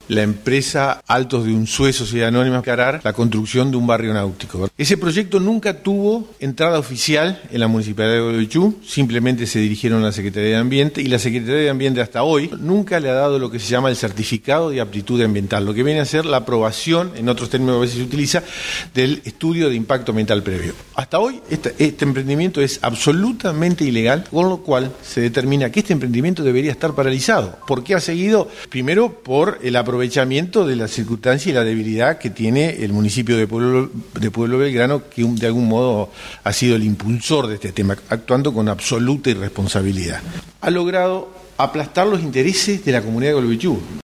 la empresa Altos de Unzué, Sociedad Anónima, encarar la construcción de un barrio náutico. Ese proyecto nunca tuvo entrada oficial en la Municipalidad de Gualeguaychú, simplemente se dirigieron a la Secretaría de Ambiente, y la Secretaría de Ambiente hasta hoy nunca le ha dado lo que se llama el certificado de aptitud ambiental, lo que viene a ser la aprobación, en otros términos que a veces se utiliza, del estudio de impacto ambiental previo. Hasta hoy este emprendimiento es absolutamente ilegal, con lo cual se determina que este emprendimiento debería estar paralizado. ¿Por qué ha seguido? Primero, por el aprovechamiento de la circunstancia y la debilidad que tiene el municipio de Pueblo Belgrano, que de algún modo ha sido el impulsor de este tema, actuando con absoluta irresponsabilidad. Ha logrado aplastar los intereses de la comunidad de Gualeguaychú.